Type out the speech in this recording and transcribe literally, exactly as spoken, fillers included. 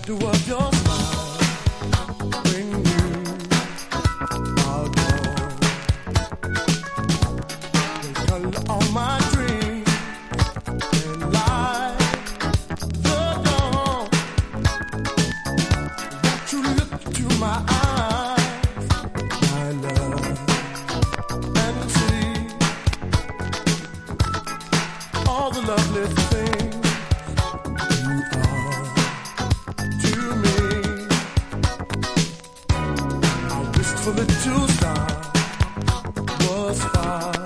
wonder what your smile when you are gone. The color on my dream and light the dawn. Won't you look into my eyes, my love, and see all the lovely things you are to me. I wished for the two star was far